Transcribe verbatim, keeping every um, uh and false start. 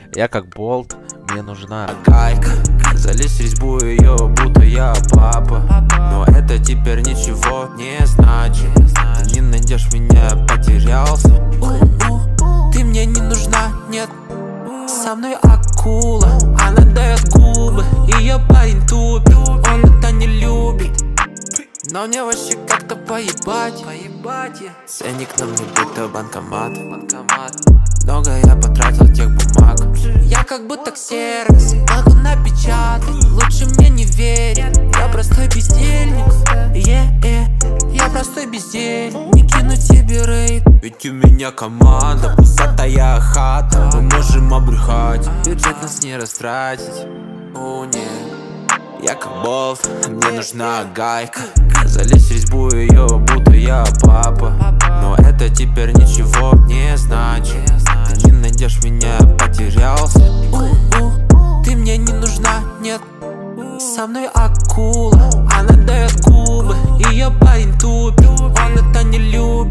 Я как болт, мне нужна гайка. Залезь в резьбу ее, будто я папа. Но это теперь ничего не значит. Ты не найдешь меня, потерялся. Ты мне не нужна, нет. Со мной акула, она дает губы. Ее парень тупит, он это не любит. Но мне вообще как-то поебать, поебать я. Ценник на мне будто банкомат, банкомат. Много я потратил тех бумаг. Я как будто ксерокс, могу напечатать. Лучше мне не верить, я простой бездельник. Yeah, yeah. Я простой бездельник, не кину тебе рейд. Ведь у меня команда, пустая хата. Мы можем обрыхать, бюджет нас не растратить. О, нет, я как болт, мне нужна гайка. Залезь в резьбу ее, будто я папа. Но это теперь ничего не значит. Ты не найдешь меня, потерялся. Ты мне не нужна, нет. Со мной акула, она дает губы. Ее парень тупит, он это не любит.